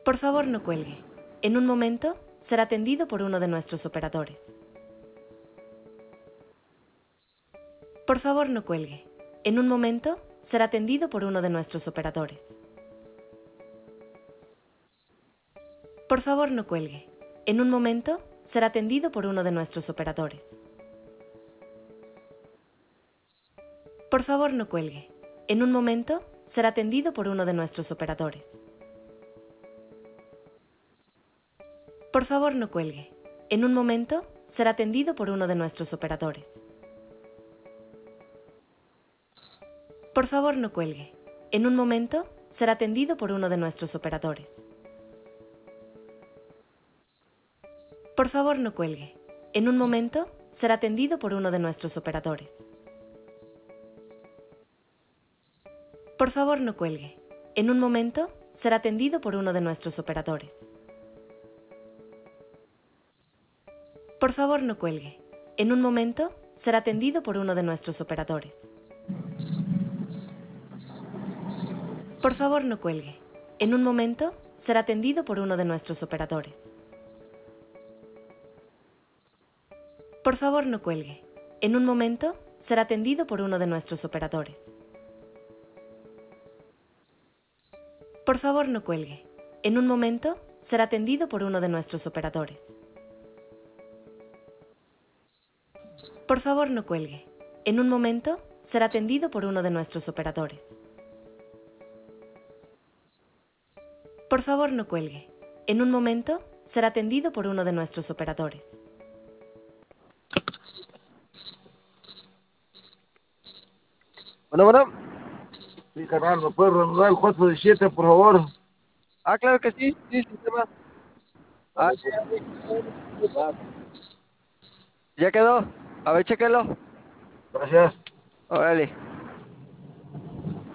Por favor, no cuelgue. En un momento, será atendido por uno de nuestros operadores. Por favor, no cuelgue. En un momento, será atendido por uno de nuestros operadores. Por favor, no cuelgue. En un momento, será atendido por uno de nuestros operadores. Por favor, no cuelgue. En un momento, será atendido por uno de nuestros operadores. Por favor, no cuelgue. En un momento, será atendido por uno de nuestros operadores. Por favor, no cuelgue. En un momento, será atendido por uno de nuestros operadores. Por favor, no cuelgue. En un momento, será atendido por uno de nuestros operadores. Por favor, no cuelgue. En un momento, será atendido por uno de nuestros operadores. Por favor, no cuelgue. En un momento, será atendido por uno de nuestros operadores. Por favor, no cuelgue. En un momento, será atendido por uno de nuestros operadores. Por favor, no cuelgue. En un momento, será atendido por uno de nuestros operadores. Por favor, no cuelgue. En un momento, será atendido por uno de nuestros operadores. Por favor, no cuelgue. En un momento, será atendido por uno de nuestros operadores. Por favor, no cuelgue. En un momento, será atendido por uno de nuestros operadores. Bueno, bueno. Sí, carnal, ¿me puedes reanudar el 417, por favor? Ah, claro que sí, sí, sistema. Ah, Vale, pues. ya quedó. A ver, chéquelo. Gracias. Órale.